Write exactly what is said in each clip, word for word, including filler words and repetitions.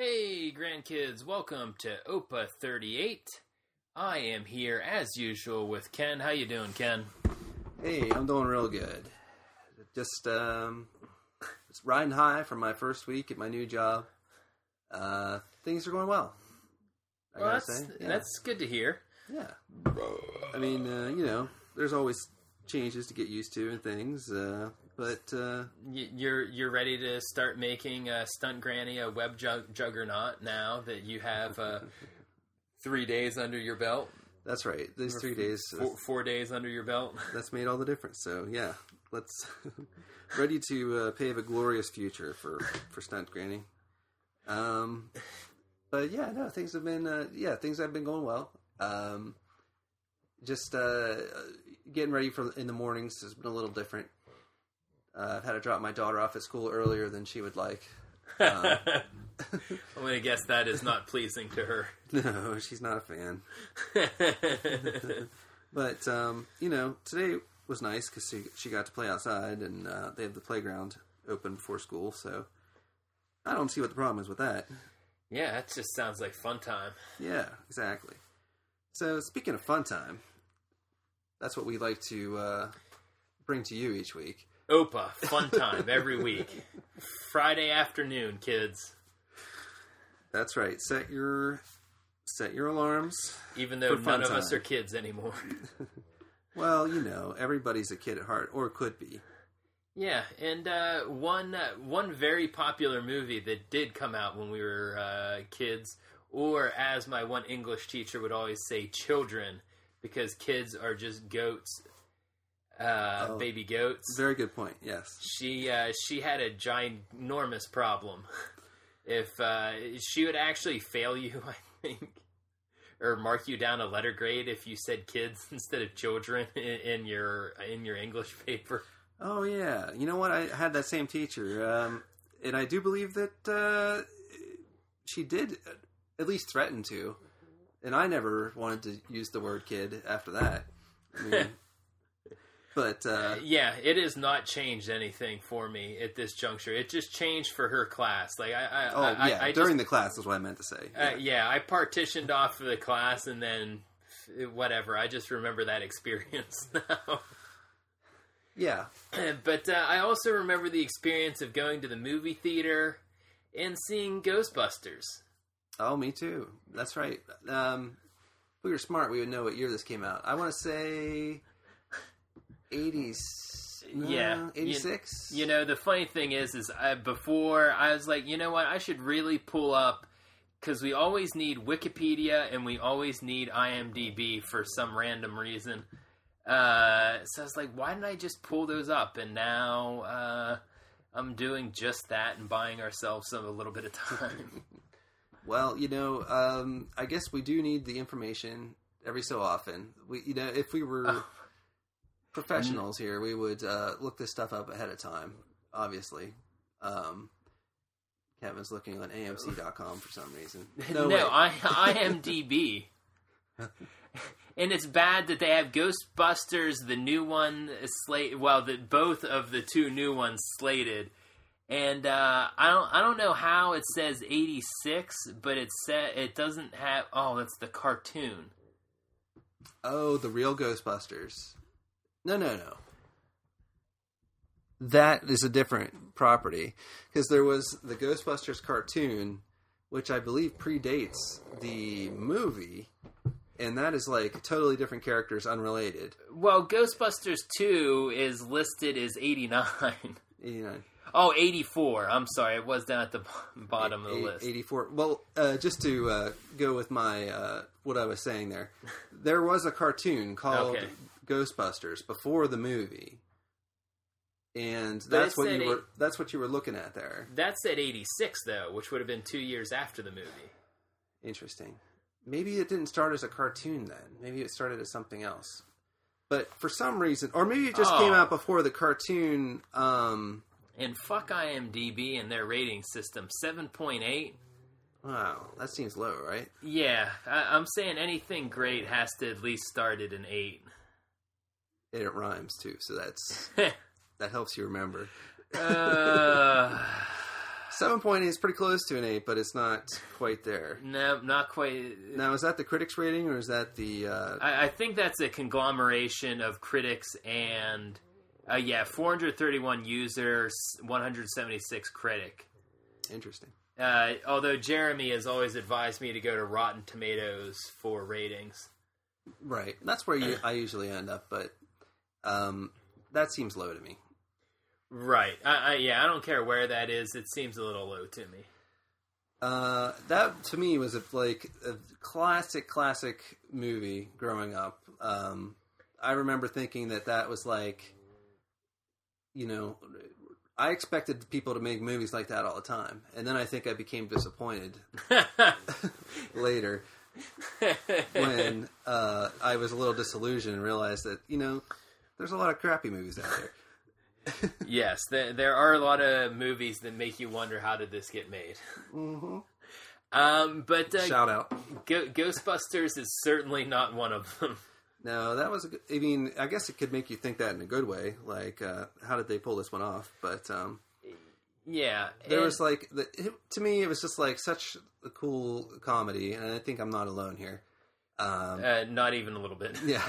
Hey, grandkids, welcome to O P A thirty-eight. I am here, as usual, with Ken. How you doing, Ken? Hey, I'm doing real good. Just, um, just riding high from my first week at my new job. Uh, things are going well. I Well, gotta that's, say. Yeah. that's good to hear. Yeah. I mean, uh, you know, there's always changes to get used to and things, uh, but, uh... Y- You're you're ready to start making uh, Stunt Granny a web jug- juggernaut now that you have uh, three days under your belt? That's right. These three days... Four, four days under your belt? That's made all the difference. So, yeah. Let's... ready to uh, pave a glorious future for, for Stunt Granny. Um... But yeah, no, things have been, uh, yeah, things have been going well. Um, just, uh, getting ready for in the mornings has been a little different. Uh, I've had to drop my daughter off at school earlier than she would like. Um, I'm going to guess that is not pleasing to her. No, she's not a fan. But, um, you know, today was nice because she, she got to play outside and, uh, they have the playground open before school. So I don't see what the problem is with that. Yeah, that just sounds like fun time. Yeah, exactly. So, speaking of fun time, that's what we like to uh, bring to you each week. O P A, fun time every week. Friday afternoon, kids. That's right. Set your set your alarms. Even though for none fun of time. us are kids anymore. Well, you know, everybody's a kid at heart, or could be. Yeah, and uh, one uh, one very popular movie that did come out when we were uh, kids, or as my one English teacher would always say, children, because kids are just goats, uh, Oh, baby goats. Very good point, yes. She uh, she had a ginormous problem. If uh, she would actually fail you, I think, or mark you down a letter grade if you said kids instead of children in, in your in your English paper. Oh, yeah. You know what? I had that same teacher. Um, and I do believe that uh, she did at least threaten to. And I never wanted to use the word kid after that. I mean, but, uh, yeah, it has not changed anything for me at this juncture. It just changed for her class. Like I, I oh, I, yeah. I During just, the class is what I meant to say. Yeah. Uh, yeah, I partitioned off of the class and then whatever. I just remember that experience now. Yeah. But uh, I also remember the experience of going to the movie theater and seeing Ghostbusters. Oh, me too. That's right. Um, if we were smart, we would know what year this came out. I want to say eighties. No, Yeah. eighty-six? You, you know, the funny thing is, is I, before I was like, you know what, I should really pull up, because we always need Wikipedia and we always need IMDb for some random reason. Uh, so I was like, why didn't I just pull those up? And now uh, I'm doing just that and buying ourselves some, a little bit of time. Well, you know, um, I guess we do need the information every so often. We, you know, if we were Oh. professionals here, we would uh, look this stuff up ahead of time. Obviously, um, Kevin's looking on A M C dot com for some reason. No, No, I, IMDb. And it's bad that they have Ghostbusters, the new one slate. Well, the, both of the two new ones slated, and uh, I don't. I don't know how it says eighty-six, but it sa- It doesn't have. Oh, that's the cartoon. Oh, the real Ghostbusters. No, no, no. That is a different property. Because there was the Ghostbusters cartoon, which I believe predates the movie. And that is like totally different characters, unrelated. Well, Ghostbusters two is listed as eighty-nine. eighty-nine. Oh, eighty-four. I'm sorry. It was down at the bottom of the list. eighty-four. Well, uh, just to uh, go with my uh, what I was saying there, there was a cartoon called Okay. Ghostbusters before the movie, and But that's it what said you were. eight- That's what you were looking at there. That said eighty-six, though, which would have been two years after the movie. Interesting. Maybe it didn't start as a cartoon then. Maybe it started as something else. But for some reason, or maybe it just Oh. came out before the cartoon. Um, And fuck IMDb and their rating system. seven point eight. wow, that seems low, right? Yeah, I, I'm saying anything great has to at least start at an eight. And it rhymes too, so that's that helps you remember. uh, seven point eight is pretty close to an eight, but it's not quite there. No, not quite. Now, is that the critics' rating, or is that the... Uh... I, I think that's a conglomeration of critics and... Uh, yeah, four hundred thirty-one users, one hundred seventy-six critic. Interesting. Uh, although Jeremy has always advised me to go to Rotten Tomatoes for ratings. Right. That's where you, I usually end up, but um, that seems low to me. Right. I, I, yeah, I don't care where that is. It seems a little low to me. Uh, that, to me, was a, like a classic, classic movie growing up. Um, I remember thinking that that was like, you know... I expected people to make movies like that all the time, and then I think I became disappointed later when uh, I was a little disillusioned and realized that, you know, there's a lot of crappy movies out there. Yes, there, there are a lot of movies that make you wonder, how did this get made? Mm-hmm. Um, but uh, Shout out. Go- Ghostbusters is certainly not one of them. No, that was a good, I mean, I guess it could make you think that in a good way. Like, uh, how did they pull this one off? But, um, yeah. There and, was like, the, it, to me, it was just like such a cool comedy, and I think I'm not alone here. Um, uh, not even a little bit. Yeah.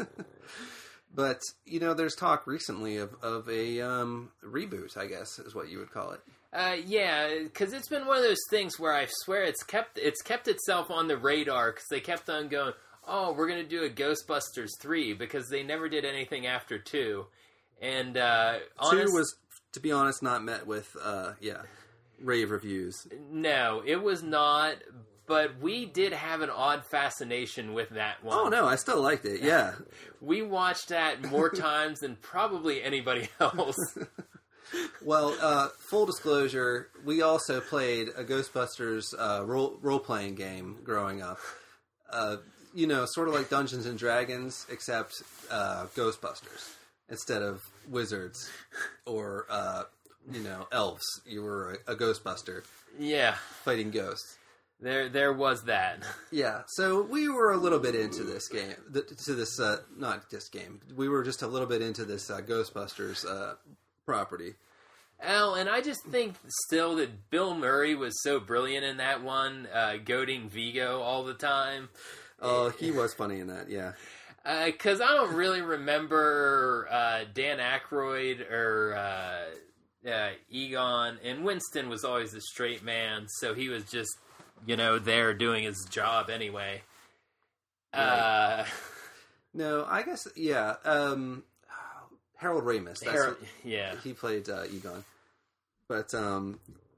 But, you know, there's talk recently of, of a um, reboot, I guess, is what you would call it. Uh, yeah, because it's been one of those things where I swear it's kept it's kept itself on the radar, because they kept on going, oh, we're going to do a Ghostbusters three, because they never did anything after two. And, uh... honest, two was, to be honest, not met with, uh, yeah, rave reviews. No, it was not, but we did have an odd fascination with that one. Oh, no, I still liked it, yeah. We watched that more times than probably anybody else. Well, uh, full disclosure, we also played a Ghostbusters uh, role, role-playing game growing up. Uh... You know, sort of like Dungeons and Dragons, except uh, Ghostbusters instead of wizards or uh, you know, elves. You were a, a Ghostbuster, yeah, fighting ghosts. There, there was that. Yeah, so we were a little bit into this game, th- to this uh, not this game. We were just a little bit into this uh, Ghostbusters uh, property. Al, and I just think still that Bill Murray was so brilliant in that one, uh, goading Vigo all the time. Oh, he was funny in that, yeah. Because uh, I don't really remember uh, Dan Aykroyd or uh, uh, Egon, and Winston was always a straight man, so he was just, you know, there doing his job anyway. Right. Uh, no, I guess, yeah. Um, Harold Ramis. That's Harold, what, yeah. He played uh, Egon. But um,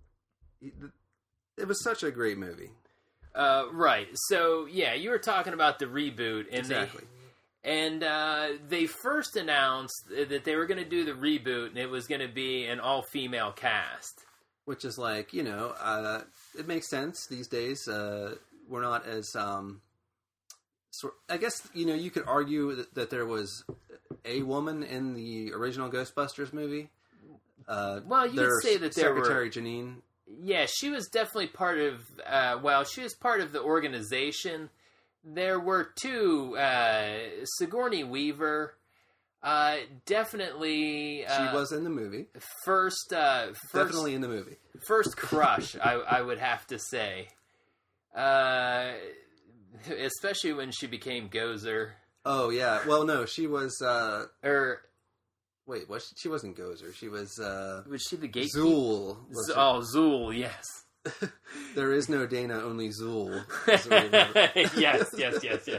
it was such a great movie. Uh, right. So, yeah, you were talking about the reboot. And exactly. They, and uh, they first announced that they were going to do the reboot, and it was going to be an all-female cast. Which is like, you know, uh, it makes sense these days. Uh, we're not as... Um, sort, I guess, you know, you could argue that, that there was a woman in the original Ghostbusters movie. Uh, well, you could say that there Secretary were... Janine... Yeah, she was definitely part of, uh, well, she was part of the organization. There were two, uh, Sigourney Weaver, uh, definitely... Uh, she was in the movie. First, uh, first... Definitely in the movie. First crush, I, I would have to say. Uh, especially when she became Gozer. Oh, yeah. Well, no, she was, uh... Or... Wait, was she, she wasn't Gozer. She was, uh... Was she the gatekeeper? Zool. Z- oh, Zool, yes. There is no Dana, only Zool. yes, yes, yes, yes.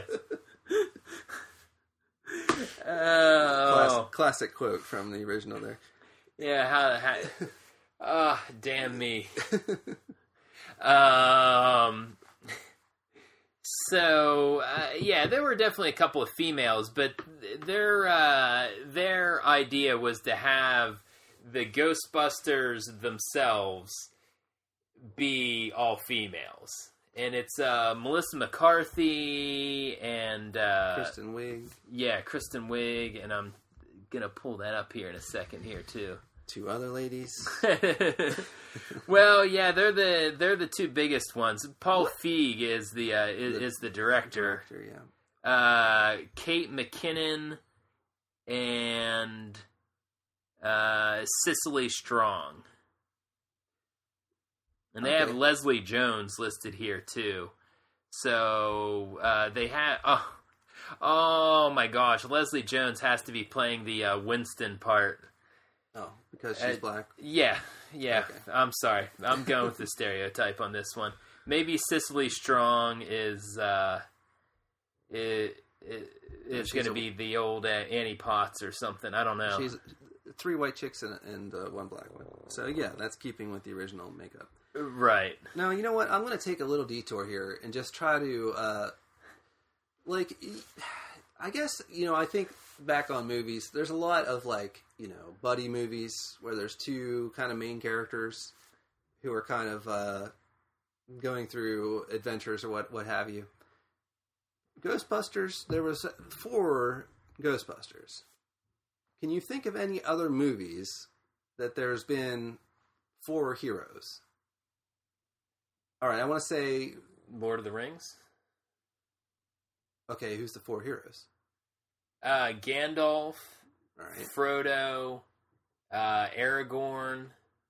Oh. Classic, classic quote from the original there. Yeah, how... how oh, damn me. um... So, uh, yeah, there were definitely a couple of females, but their uh, their idea was to have the Ghostbusters themselves be all females. And it's uh, Melissa McCarthy and... Uh, Kristen Wiig. Yeah, Kristen Wiig, and I'm going to pull that up here in a second here, too. Two other ladies. Well, yeah, they're the they're the two biggest ones. Paul what? Feig is the, uh, is, the is the director. Director, yeah. Uh, Kate McKinnon and uh, Cicely Strong. And they Okay. have Leslie Jones listed here, too. So, uh, they have... Oh, oh, my gosh. Leslie Jones has to be playing the uh, Winston part. Oh, because she's Uh, black. Yeah, yeah. Okay. I'm sorry. I'm going with the stereotype on this one. Maybe Cicely Strong is... Uh, it, it, it's she's going to a- be the old uh, Annie Potts or something. I don't know. She's three white chicks and, and uh, one black one. So yeah, that's keeping with the original makeup. Right. Now, you know what? I'm going to take a little detour here and just try to, uh, like, I guess, you know, I think back on movies, there's a lot of, like, you know, buddy movies where there's two kind of main characters who are kind of uh, going through adventures or what, what have you. Ghostbusters, there was four Ghostbusters. Can you think of any other movies that there's been four heroes? All right, I want to say... Lord of the Rings? Okay, who's the four heroes? Uh, Gandalf, All right. Frodo, uh, Aragorn.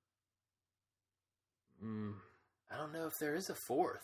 Mm, I don't know if there is a fourth.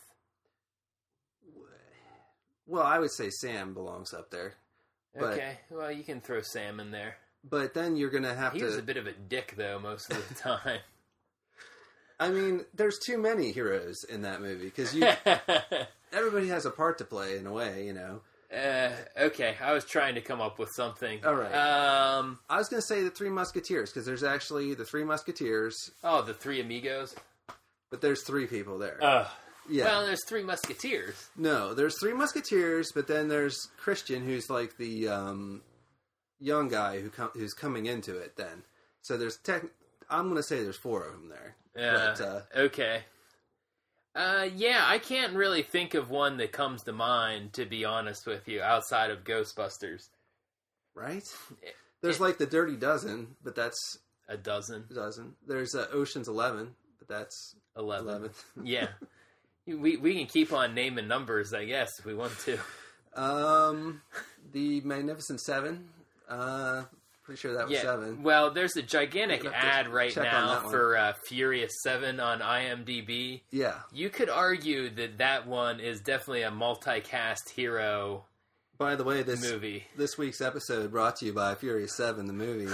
Well, I would say Sam belongs up there. But, Okay, well, you can throw Sam in there. But then you're going to have He to... was a bit of a dick, though, most of the time. I mean, there's too many heroes in that movie, because you everybody has a part to play, in a way, you know. uh, okay, I was trying to come up with something. All right. Um, I was going to say the Three Musketeers, because there's actually the Three Musketeers, oh, the Three Amigos? but there's three people there. Uh, yeah. Well, there's Three Musketeers. No, there's Three Musketeers, but then there's Christian, who's like the um, young guy who com- who's coming into it then. So there's tech... I'm going to say there's four of them there. Uh, But, uh, okay. Uh, yeah, I can't really think of one that comes to mind, to be honest with you, outside of Ghostbusters. right? There's like the Dirty Dozen, but that's A dozen. a dozen. There's uh, Ocean's Eleven, but that's Eleven. eleven. Yeah. We we can keep on naming numbers, I guess, if we want to. Um, the Magnificent Seven. Uh, pretty sure that was Yeah. seven. Well, there's a gigantic We'll have to ad right check on now that one. for uh, Furious seven on IMDb. Yeah. You could argue that that one is definitely a multicast hero By the way, this movie. this week's episode brought to you by Furious Seven, the movie.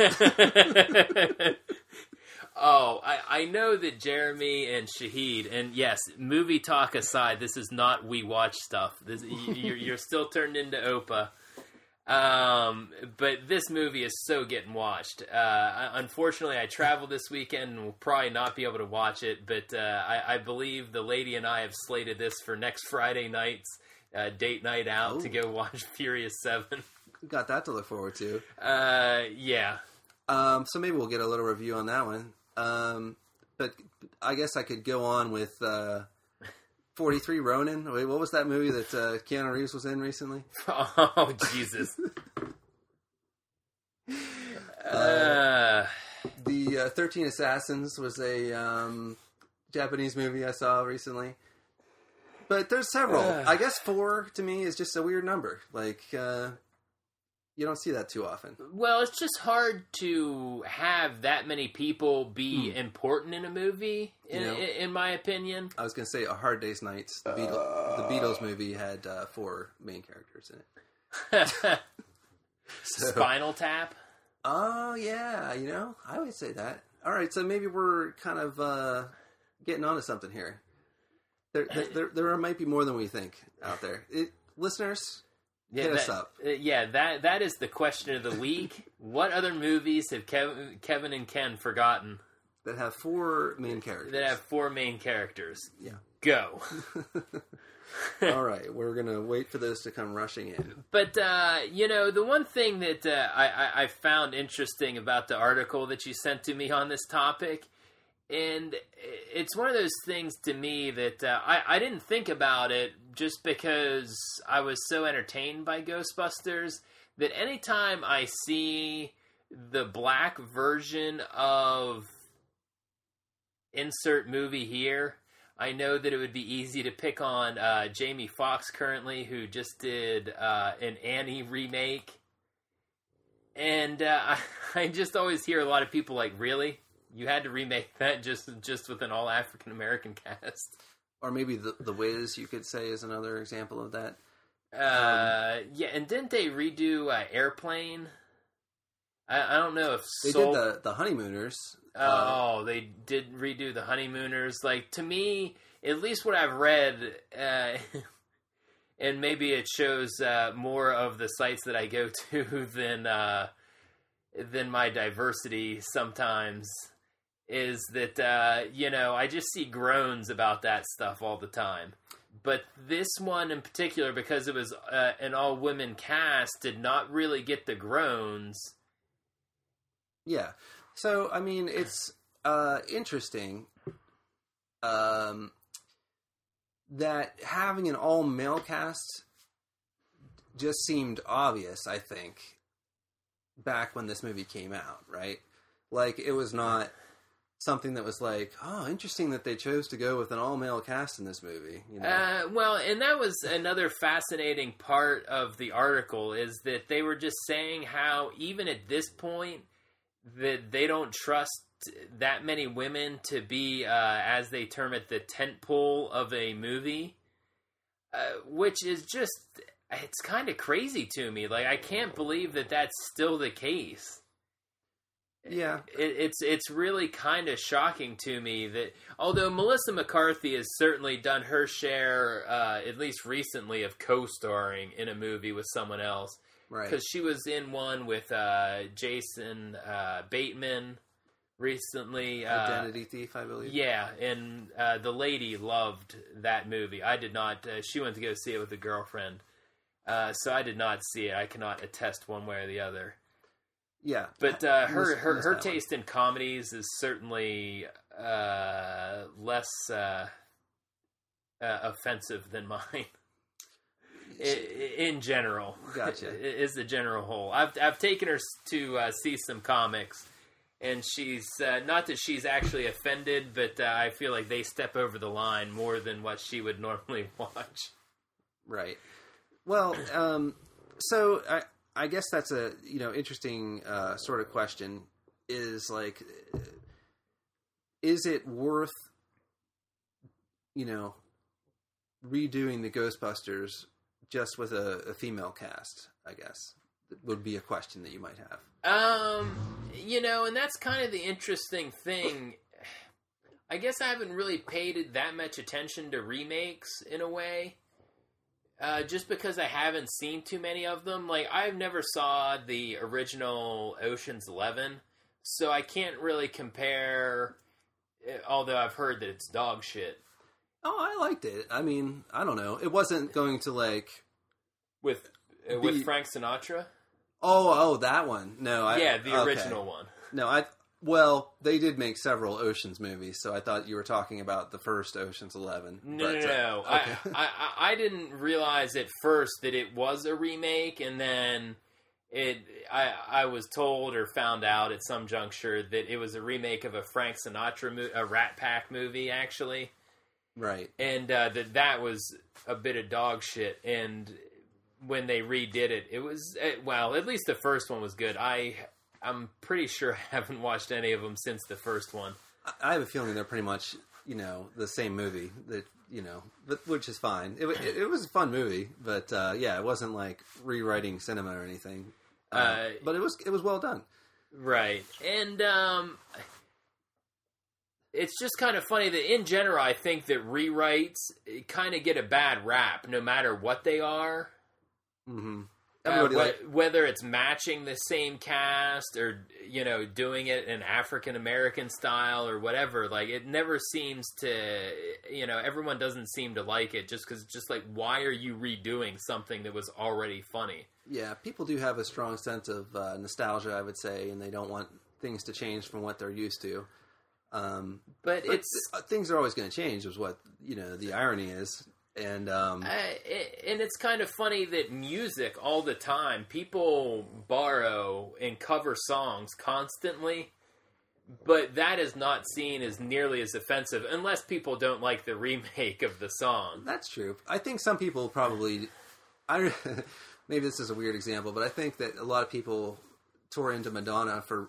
Oh, I, I know that Jeremy and Shahid, and yes, movie talk aside, this is not We Watch stuff. This, you're, you're still turned into Opa. Um, but this movie is so getting watched. Uh, unfortunately, I traveled this weekend and will probably not be able to watch it, but uh, I, I believe the lady and I have slated this for next Friday night's uh, date night out Oh. to go watch Furious seven. Got that to look forward to. Uh, yeah. Um, so maybe we'll get a little review on that one. Um, but I guess I could go on with uh, forty-three Ronin. Wait, what was that movie that uh, Keanu Reeves was in recently? Oh, Jesus. uh, The uh, thirteen Assassins was a um, Japanese movie I saw recently. But there's several. Ugh. I guess four to me is just a weird number. Like, uh, you don't see that too often. well, it's just hard to have that many people be important in a movie, in, You know? in, in my opinion. I was going to say A Hard Day's Nights. The, Beatles, the Beatles movie had uh, four main characters in it. So- Spinal Tap. Oh, yeah, you know, I would say that. All right, so maybe we're kind of uh, getting onto something here. There, there, there, there might be more than we think out there. It, listeners, Yeah, hit that, us up. uh, yeah, that that is the question of the week. What other movies have Kev- Kevin and Ken forgotten That have four main characters. that have four main characters? Yeah. Go. All right, we're going to wait for those to come rushing in. But, uh, you know, the one thing that uh, I, I, I found interesting about the article that you sent to me on this topic, and it's one of those things to me that uh, I, I didn't think about it just because I was so entertained by Ghostbusters, that anytime I see the black version of insert movie here, I know that it would be easy to pick on uh, Jamie Foxx currently, who just did uh, an Annie remake. And uh, I, I just always hear a lot of people like, really? You had to remake that just just with an all African American cast. Or maybe the the Wiz, you could say, is another example of that. Uh, um, yeah, and didn't they redo uh, Airplane? I, I don't know if they Soul... did the the Honeymooners. Oh, uh, they did redo the Honeymooners. Like, to me, at least what I've read, uh, and maybe it shows uh, more of the sites that I go to than uh, than my diversity sometimes, is that, uh, you know, I just see groans about that stuff all the time. But this one in particular, because it was uh, an all-women cast, did not really get the groans. Yeah. So, I mean, it's uh, interesting um, that having an all-male cast just seemed obvious, I think, back when this movie came out, right? Like, it was not something that was like, oh, interesting that they chose to go with an all-male cast in this movie. You know? Uh, well, and that was another fascinating part of the article, is that they were just saying how, even at this point, that they don't trust that many women to be, uh, as they term it, the tent pole of a movie, uh, which is just, it's kind of crazy to me. Like, I can't believe that that's still the case. Yeah. It, it's it's really kind of shocking to me that, although Melissa McCarthy has certainly done her share, uh, at least recently, of co-starring in a movie with someone else. Right. Because she was in one with uh, Jason uh, Bateman recently. Uh, Identity Thief, I believe. Yeah, and uh, the lady loved that movie. I did not. Uh, she went to go see it with a girlfriend. Uh, so I did not see it. I cannot attest one way or the other. Yeah. But uh, her her, her taste in comedies is certainly uh, less uh, uh, offensive than mine. In general, gotcha. Is the general whole. I've I've taken her to uh, see some comics, and she's uh, not that she's actually offended, but uh, I feel like they step over the line more than what she would normally watch. Right. Well, um, so I I guess that's a you know interesting uh, sort of question. Is like, is it worth you know redoing the Ghostbusters just with a, a female cast, I guess, would be a question that you might have. Um, you know, and that's kind of the interesting thing. I guess I haven't really paid that much attention to remakes in a way, uh, just because I haven't seen too many of them. Like, I've never saw the original Ocean's Eleven, so I can't really compare, although I've heard that it's dog shit. Oh, I liked it. I mean, I don't know. It wasn't going to like with uh, with be... Frank Sinatra. Oh, oh, that one. No, I yeah, the okay. original one. No, I well, they did make several Ocean's movies, so I thought you were talking about the first Ocean's Eleven. No, but, no, no. Uh, okay. I, I I didn't realize at first that it was a remake, and then it I I was told or found out at some juncture that it was a remake of a Frank Sinatra mo- a Rat Pack movie, actually. Right. And uh, that that was a bit of dog shit. And when they redid it, it was, well, at least the first one was good. I, I'm pretty sure I haven't watched any of them since the first one. I have a feeling they're pretty much, you know, the same movie, that you know, but, which is fine. It, it, it was a fun movie, but uh, yeah, it wasn't like rewriting cinema or anything. Uh, uh, but it was it was well done. Right. And um it's just kind of funny that in general, I think that rewrites kind of get a bad rap, no matter what they are. Mm-hmm. Uh, wh- like... Whether it's matching the same cast or, you know, doing it in African-American style or whatever. Like, it never seems to, you know, everyone doesn't seem to like it just because, just like, why are you redoing something that was already funny? Yeah, people do have a strong sense of uh, nostalgia, I would say, and they don't want things to change from what they're used to. Um, but, but it's th- things are always going to change, is what you know. The irony is, and um, uh, it, and it's kind of funny that music all the time, people borrow and cover songs constantly, but that is not seen as nearly as offensive unless people don't like the remake of the song. That's true. I think some people probably, I maybe this is a weird example, but I think that a lot of people tore into Madonna for.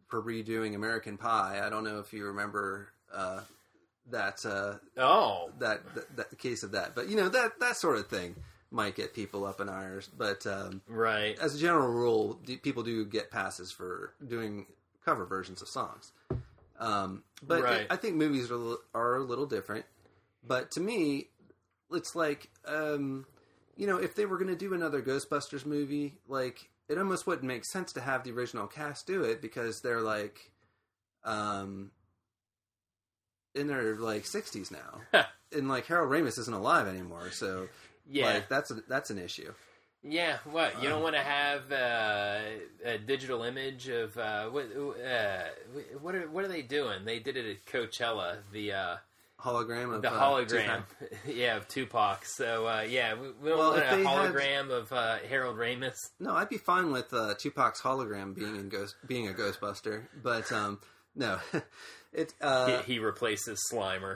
for redoing American Pie. I don't know if you remember uh, that, uh, oh that, that that case of that, but you know that that sort of thing might get people up in arms. But um, right, as a general rule, people do get passes for doing cover versions of songs. Um, but right. I think movies are, are a little different. But to me, it's like, um, you know, if they were going to do another Ghostbusters movie, like, it almost wouldn't make sense to have the original cast do it because they're like, um, in their like sixties now, and like Harold Ramis isn't alive anymore, so yeah, like that's a, that's an issue. Yeah, what you don't want to have uh, a digital image of uh, what? Uh, what are what are they doing? They did it at Coachella. The uh, hologram of the uh, hologram, yeah, of Tupac. So uh, yeah, we, we don't well, want a hologram had... of uh, Harold Ramis. No, I'd be fine with uh, Tupac's hologram being in Ghost, being a Ghostbuster, but um, no, it uh... he, he replaces Slimer.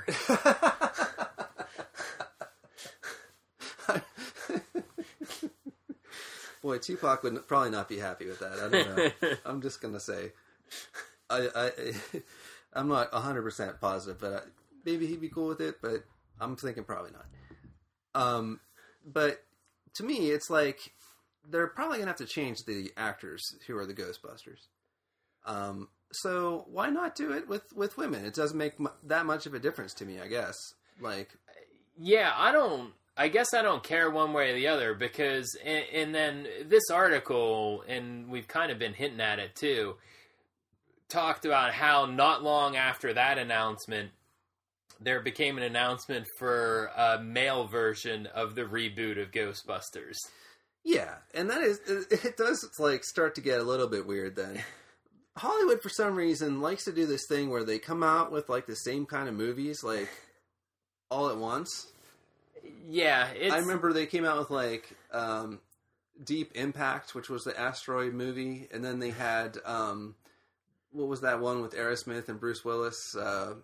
Boy, Tupac would probably not be happy with that. I don't know. I'm just gonna say, I, I I'm not one hundred percent positive, but I, maybe he'd be cool with it. But I'm thinking probably not. Um, but to me, it's like they're probably gonna have to change the actors who are the Ghostbusters. Um, so why not do it with with women? It doesn't make m- that much of a difference to me, I guess. Like, yeah, I don't. I guess I don't care one way or the other because, and, and then this article, and we've kind of been hinting at it too, talked about how not long after that announcement, there became an announcement for a male version of the reboot of Ghostbusters. Yeah, and that is, it, it does like start to get a little bit weird then. Hollywood, for some reason, likes to do this thing where they come out with like the same kind of movies, like, all at once. Yeah, it's... I remember they came out with like um, Deep Impact, which was the asteroid movie, and then they had um, what was that one with Aerosmith and Bruce Willis? Uh,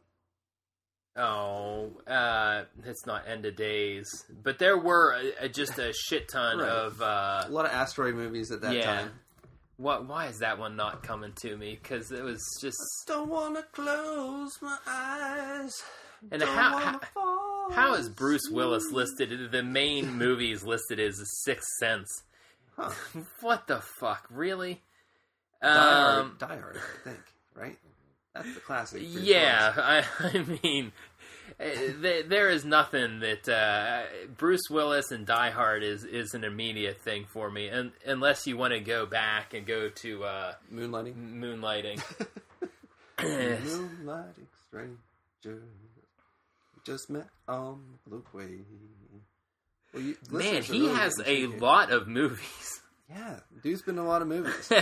oh, uh, it's not End of Days, but there were a, a, just a shit ton right. of uh, a lot of asteroid movies at that yeah. time. What? Why is that one not coming to me? Because it was just I don't want to close my eyes. And how, how how is Bruce Willis listed? The main movie is listed as Sixth Sense. Huh. What the fuck? Really? Die Hard, um, Die Hard, I think. Right? That's the classic. Bruce yeah, Willis. I, I mean, th- there is nothing that uh, Bruce Willis and Die Hard is, is an immediate thing for me, and unless you want to go back and go to uh, Moonlighting. Moonlighting. Moonlighting stranger. Just met on the way. Well, you, Man, he really has a lot of movies. Yeah, dude's been in a lot of movies.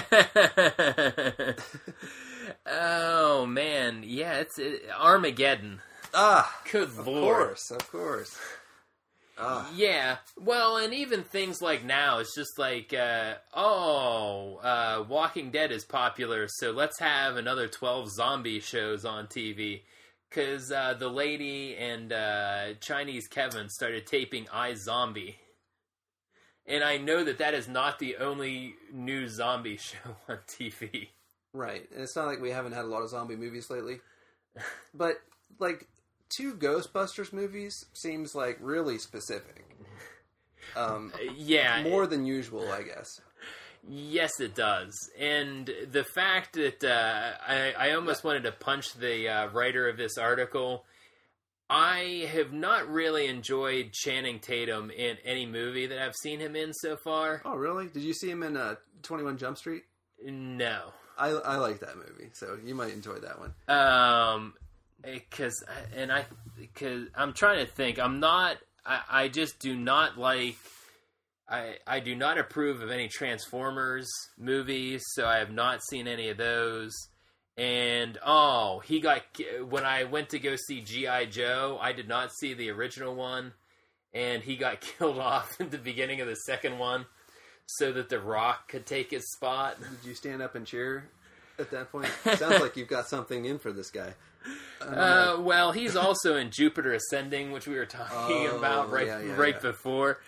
Oh man, yeah, it's it, Armageddon. Ah, good of lord, of course, of course. Ah. Yeah, well, and even things like now, it's just like, uh, oh, uh, Walking Dead is popular, so let's have another twelve zombie shows on T V. Because uh, the lady and uh, Chinese Kevin started taping iZombie. And I know that that is not the only new zombie show on T V. Right. And it's not like we haven't had a lot of zombie movies lately. But, like, two Ghostbusters movies seems, like, really specific. Um, yeah. More than usual, I guess. Yes, it does. And the fact that uh, I, I almost wanted to punch the uh, writer of this article. I have not really enjoyed Channing Tatum in any movie that I've seen him in so far. Oh, really? Did you see him in uh, twenty-one Jump Street? No. I, I like that movie, so you might enjoy that one. Um, because and I, because I'm trying to think. I'm not. I, I just do not like. I, I do not approve of any Transformers movies, so I have not seen any of those. And, oh, he got... When I went to go see G I. Joe, I did not see the original one, and he got killed off at the beginning of the second one so that The Rock could take his spot. Did you stand up and cheer at that point? Sounds like you've got something in for this guy. Uh, well, he's also in Jupiter Ascending, which we were talking oh, about right, yeah, yeah, right yeah. before.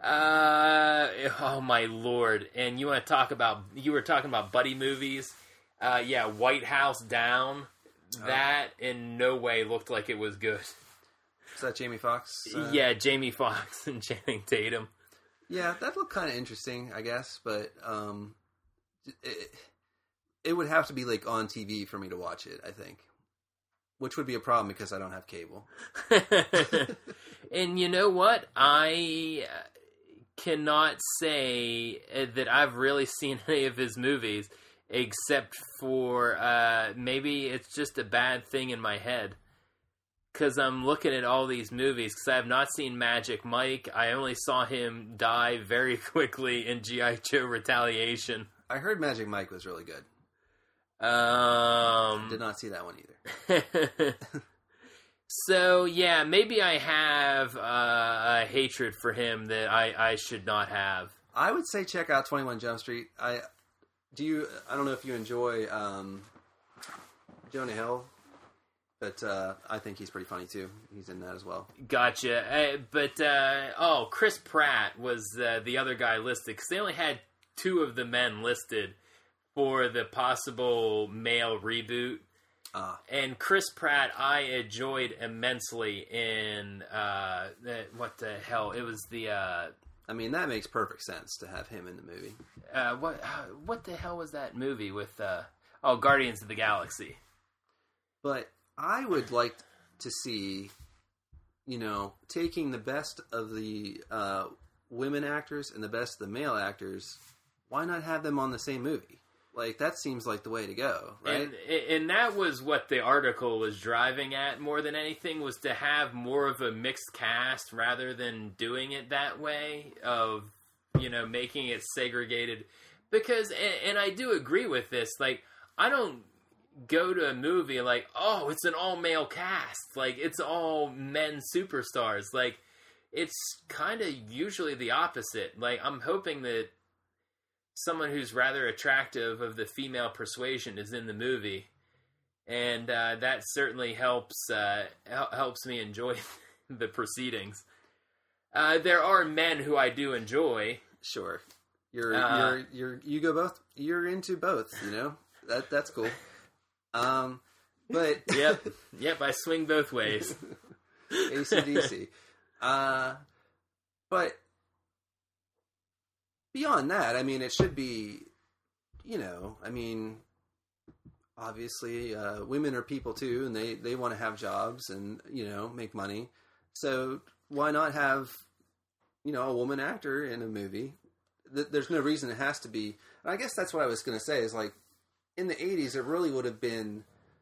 Uh, oh my lord! And you want to talk about? You were talking about buddy movies. Uh, yeah, White House Down. That in no way looked like it was good. Is that Jamie Foxx? Uh... Yeah, Jamie Foxx and Channing Tatum. Yeah, that looked kind of interesting, I guess, but um, it, it would have to be like on T V for me to watch it, I think. Which would be a problem because I don't have cable. And you know what? I cannot say that I've really seen any of his movies, except for uh, maybe it's just a bad thing in my head. Because I'm looking at all these movies, because I have not seen Magic Mike. I only saw him die very quickly in G I. Joe Retaliation. I heard Magic Mike was really good. Um, Did not see that one either. So, yeah, maybe I have uh, a hatred for him that I, I should not have. I would say check out twenty-one Jump Street. I do you. I don't know if you enjoy um, Jonah Hill, but uh, I think he's pretty funny too. He's in that as well. Gotcha. Uh, but, uh, oh, Chris Pratt was uh, the other guy listed, because they only had two of the men listed for the possible male reboot. Uh, and Chris Pratt, I enjoyed immensely in, uh, the, what the hell, it was the, uh... I mean, that makes perfect sense to have him in the movie. Uh, what, uh, what the hell was that movie with, uh, oh, Guardians of the Galaxy. But I would like to see, you know, taking the best of the, uh, women actors and the best of the male actors, why not have them on the same movie? Like, that seems like the way to go, right? And, and that was what the article was driving at more than anything, was to have more of a mixed cast rather than doing it that way, of, you know, making it segregated. Because, and, and I do agree with this, like, I don't go to a movie like, oh, it's an all-male cast. Like, it's all men superstars. Like, it's kind of usually the opposite. Like, I'm hoping that someone who's rather attractive of the female persuasion is in the movie, and uh, that certainly helps uh, helps me enjoy the proceedings. Uh, there are men who I do enjoy. Sure, you're uh, you're you're you go both. You're into both. You know that that's cool. Um, but yep, yep, I swing both ways. A C D C. Uh, but. Beyond that, I mean, it should be, you know, I mean, obviously, uh, women are people too, and they, they want to have jobs and, you know, make money. So why not have, you know, a woman actor in a movie? There's no reason it has to be. And I guess that's what I was going to say is, like, in the eighties, it really would have been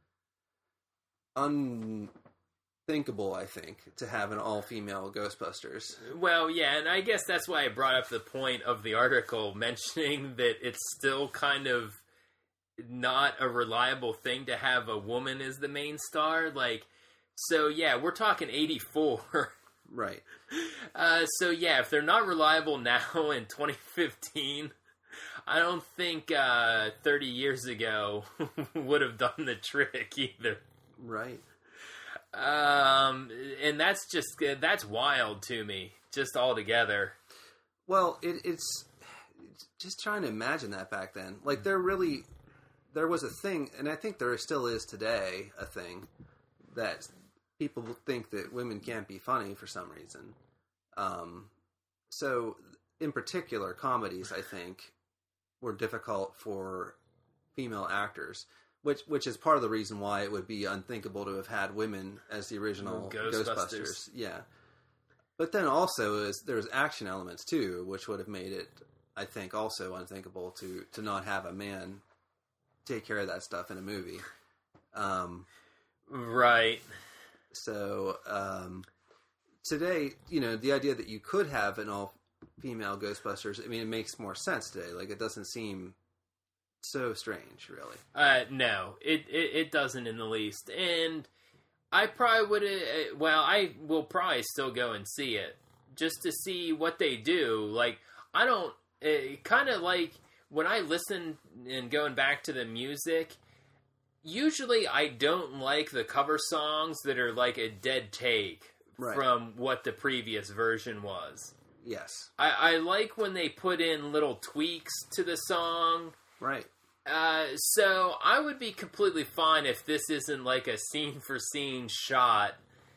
unthinkable, I think, to have an all-female Ghostbusters. Well, yeah, and I guess that's why I brought up the point of the article mentioning that it's still kind of not a reliable thing to have a woman as the main star. Like, so yeah, we're talking eighty-four. Right. Uh, so yeah, if they're not reliable now in twenty fifteen, I don't think uh, thirty years ago would have done the trick either. Right. Um, and that's just, that's wild to me, just altogether. Well, it, it's just trying to imagine that back then. Like, there really, there was a thing, and I think there still is today, a thing, that people think that women can't be funny for some reason. Um, so, in particular, comedies, I think, were difficult for female actors. Which which is part of the reason why it would be unthinkable to have had women as the original Ghostbusters. Ghostbusters. Yeah. But then also is there's action elements too, which would have made it, I think, also unthinkable to, to not have a man take care of that stuff in a movie. Um, right. So um, today, you know, the idea that you could have an all-female Ghostbusters, I mean, it makes more sense today. Like, it doesn't seem so strange, really. Uh, no, it, it it doesn't in the least. And I probably would, uh, well, I will probably still go and see it just to see what they do. Like, I don't, uh, kind of like when I listen and going back to the music, usually I don't like the cover songs that are like a dead take right. from what the previous version was. Yes. I, I like when they put in little tweaks to the song. Right. Uh, so I would be completely fine if this isn't like a scene-for-scene shot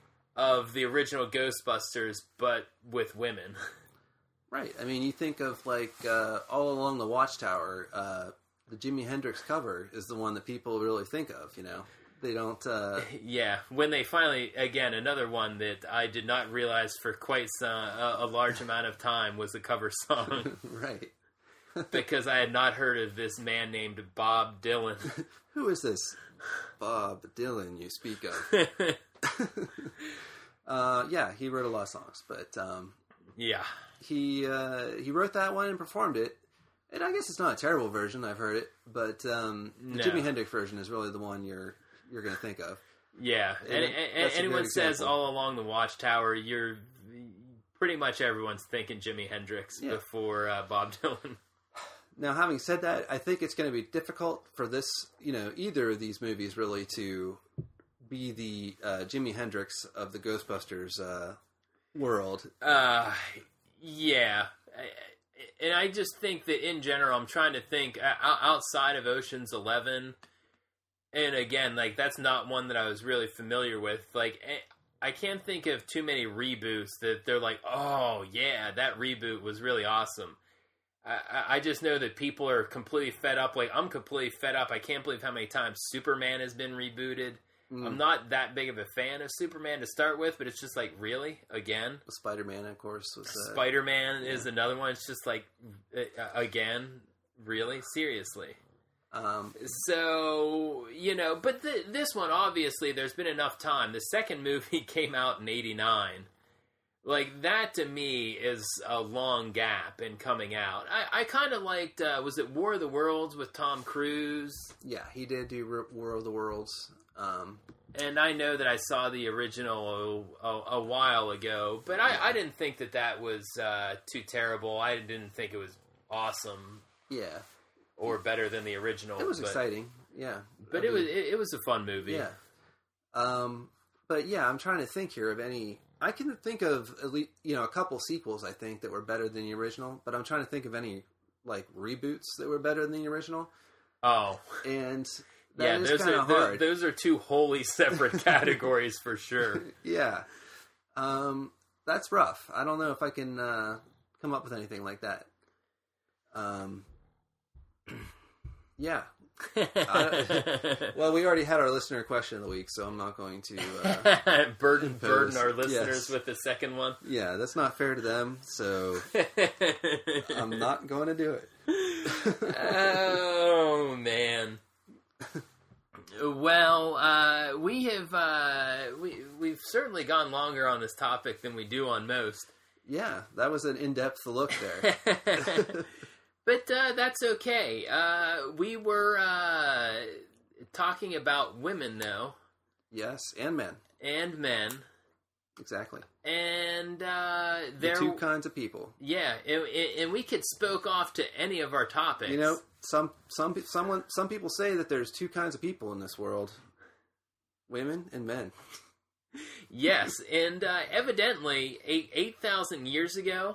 of the original Ghostbusters, but with women. Right. I mean, you think of, like, uh, All Along the Watchtower, uh, the Jimi Hendrix cover is the one that people really think of, you know? They don't... Uh... Yeah, when they finally... Again, another one that I did not realize for quite some, a, a large amount of time was a cover song. Right. Because I had not heard of this man named Bob Dylan. Who is this Bob Dylan you speak of? uh, yeah, he wrote a lot of songs, but... Um, yeah. He uh, he wrote that one and performed it. And I guess it's not a terrible version, I've heard it, but um, the No. Jimi Hendrix version is really the one you're you're going to think of. Yeah, and, and, and anyone says All Along the Watchtower, you're pretty much everyone's thinking Jimi Hendrix yeah. before uh, Bob Dylan. Now, having said that, I think it's going to be difficult for this, you know, either of these movies really to be the uh, Jimi Hendrix of the Ghostbusters uh, world. Uh, yeah. And I just think that in general, I'm trying to think outside of Ocean's Eleven. And again, like, that's not one that I was really familiar with. Like, I can't think of too many reboots that they're like, oh, yeah, that reboot was really awesome. I, I just know that people are completely fed up. Like, I'm completely fed up. I can't believe how many times Superman has been rebooted. Mm. I'm not that big of a fan of Superman to start with, but it's just like, really? Again? Spider-Man, of course. Was, uh, Spider-Man yeah. is another one. It's just like, uh, again? Really? Seriously? Um, so, you know, but the, this one, obviously, there's been enough time. The second movie came out in eighty-nine. Like, that to me is a long gap in coming out. I, I kind of liked, uh, was it War of the Worlds with Tom Cruise? Yeah, he did do War of the Worlds. Um, and I know that I saw the original a, a, a while ago, but I, I didn't think that that was uh, too terrible. I didn't think it was awesome. Yeah. Or better than the original. It was but, exciting, yeah. But I it mean, was it, it was a fun movie. Yeah. Um, but yeah, I'm trying to think here of any... I can think of at least, you know, a couple sequels, I think, that were better than the original, but I'm trying to think of any, like, reboots that were better than the original. Oh. And that yeah, is those kind are of hard. Those, those are two wholly separate categories for sure. Yeah. Um, that's rough. I don't know if I can uh, come up with anything like that. Um, yeah. I, well, we already had our listener question of the week, so I'm not going to uh, burden burden our listeners yes. with the second one. Yeah, that's not fair to them, so I'm not going to do it. Oh man. Well, uh, we have uh, we we've certainly gone longer on this topic than we do on most. Yeah, that was an in-depth look there. But uh, that's okay. Uh, we were uh, talking about women, though. Yes, and men. And men. Exactly. And uh, there, the two kinds of people. Yeah, and, and we could spoke off to any of our topics. You know, some some someone some people say that there's two kinds of people in this world: women and men. Yes, and uh, evidently, eight eight thousand years ago,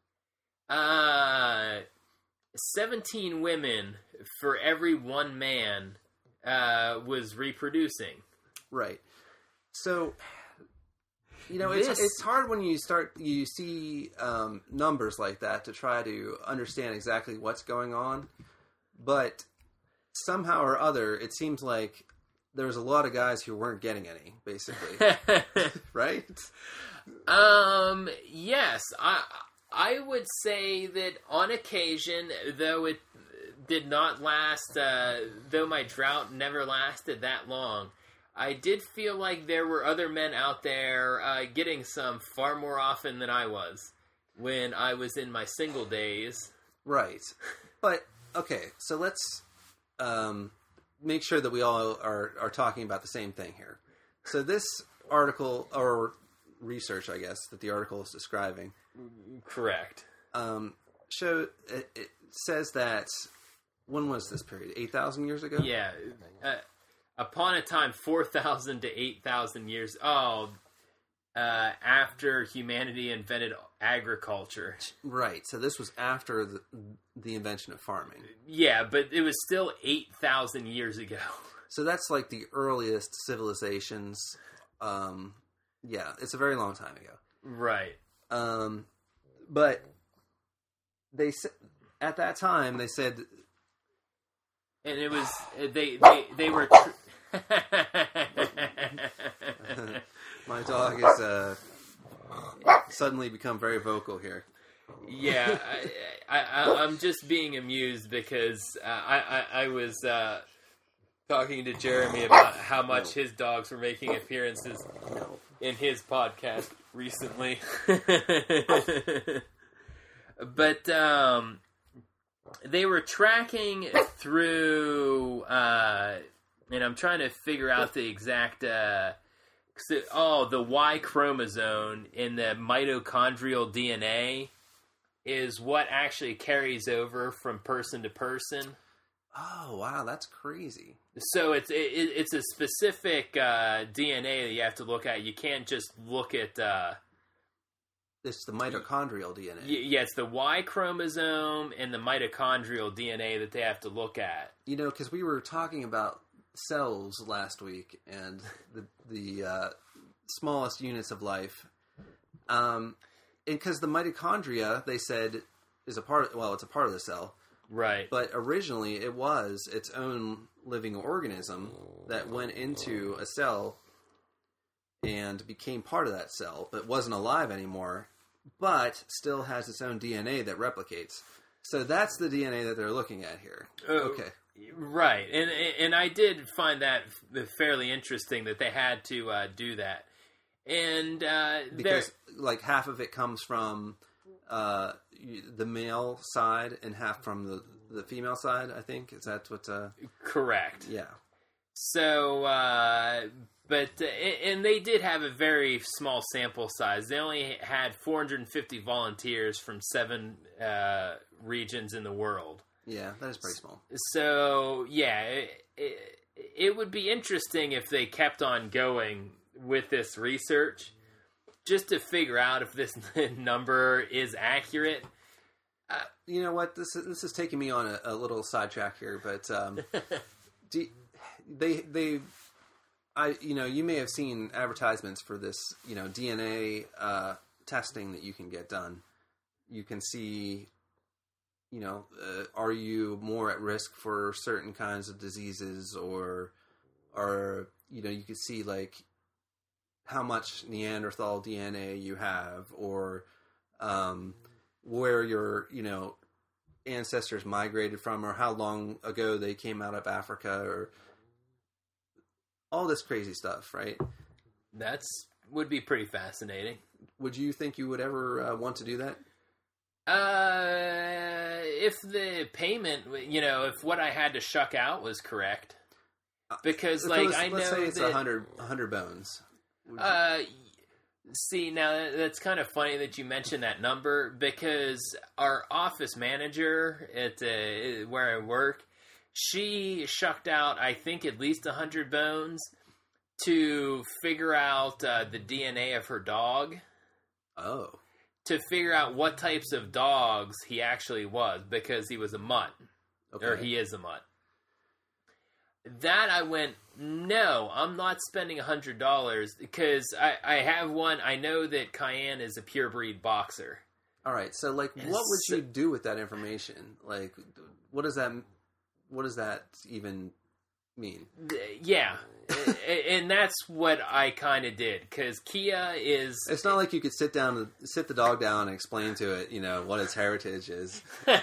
uh. seventeen women for every one man uh, was reproducing. Right. So, you know, this... it's it's hard when you start you see um, numbers like that to try to understand exactly what's going on. But somehow or other, it seems like there's a lot of guys who weren't getting any, basically. Right? Um. Yes. I. I would say that on occasion, though it did not last, uh, though my drought never lasted that long, I did feel like there were other men out there uh, getting some far more often than I was when I was in my single days. Right. But, okay, so let's um, make sure that we all are, are talking about the same thing here. So this article, or research, I guess, that the article is describing... Correct. Um, show it, it says that when was this period? Eight thousand years ago. Yeah. Uh, upon a time, four thousand to eight thousand years. Oh, uh, after humanity invented agriculture. Right. So this was after the, the invention of farming. Yeah, but it was still eight thousand years ago. So that's like the earliest civilizations. Um, yeah, it's a very long time ago. Right. Um, but they at that time they said, and it was they they they were. Tr- My dog is uh, suddenly become very vocal here. Yeah, I, I, I, I'm just being amused because uh, I, I I was uh, talking to Jeremy about how much his dogs were making appearances in his podcast recently. But um, they were tracking through, uh, and I'm trying to figure out the exact. Uh, oh, the Y chromosome in the mitochondrial D N A is what actually carries over from person to person. Oh, wow, that's crazy. So it's it, it's a specific uh, D N A that you have to look at. You can't just look at... Uh, it's the mitochondrial D N A. Y- yeah, it's the Y chromosome and the mitochondrial D N A that they have to look at. You know, because we were talking about cells last week and the, the uh, smallest units of life. Um, and because the mitochondria, they said, is a part of, well, it's a part of the cell. Right. But originally it was its own living organism that went into a cell and became part of that cell, but wasn't alive anymore, but still has its own D N A that replicates. So that's the D N A that they're looking at here. Oh, okay. Right. And and I did find that fairly interesting that they had to uh, do that. And uh, because like half of it comes from uh, the male side and half from the, the female side, I think. Is that what... Uh... Correct. Yeah. So, uh, but, uh, and they did have a very small sample size. They only had four hundred fifty volunteers from seven uh, regions in the world. Yeah, that is pretty small. So, yeah, it, it, it would be interesting if they kept on going with this research just to figure out if this number is accurate. Uh, you know what? This is, this is taking me on a, a little sidetrack here, but um, do, they they I you know you may have seen advertisements for this you know D N A uh, testing that you can get done. You can see. You know, uh, are you more at risk for certain kinds of diseases, or, or you know, you could see like how much Neanderthal D N A you have, or um, where your you know ancestors migrated from, or how long ago they came out of Africa, or all this crazy stuff, right? That's would be pretty fascinating. Would you think you would ever uh, want to do that? Uh, if the payment, you know, if what I had to shuck out was correct, because if like was, I let's know say it's that a hundred, a hundred bones. Uh, see, now that's kind of funny that you mentioned that number because our office manager at uh, where I work, she shucked out I think at least a hundred bones to figure out uh, the D N A of her dog. Oh. To figure out what types of dogs he actually was, because he was a mutt. Okay. Or he is a mutt. That I went, no, I'm not spending one hundred dollars, because I, I have one, I know that Cayenne is a purebred boxer. Alright, so, like, what would you do with that information? Like, what does that, what does that even mean? Yeah. And that's what I kind of did, because Kia is... It's not like you could sit down, sit the dog down and explain to it, you know, what its heritage is. and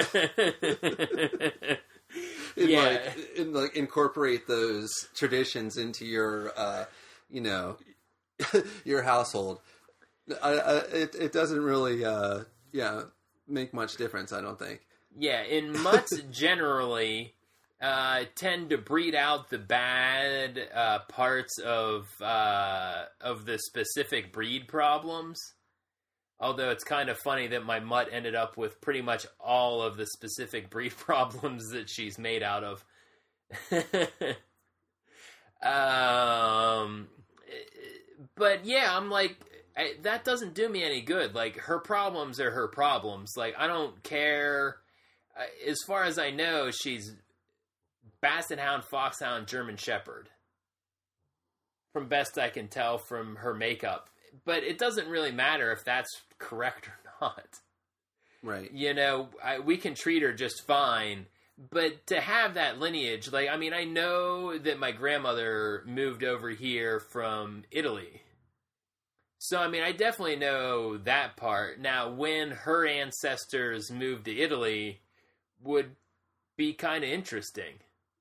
yeah. like, and like incorporate those traditions into your, uh, you know, your household. I, I, it it doesn't really, uh, yeah, make much difference. I don't think. Yeah, in mutts generally uh, tend to breed out the bad uh, parts of uh, of the specific breed problems. Although it's kind of funny that my mutt ended up with pretty much all of the specific breed problems that she's made out of. um, but yeah, I'm like, I, that doesn't do me any good. Like, her problems are her problems. Like, I don't care. As far as I know, she's Basset Hound, Foxhound, German Shepherd. From best I can tell from her makeup. But it doesn't really matter if that's correct or not. Right. You know, I, we can treat her just fine. But to have that lineage, like, I mean, I know that my grandmother moved over here from Italy. So, I mean, I definitely know that part. Now, when her ancestors moved to Italy would be kind of interesting.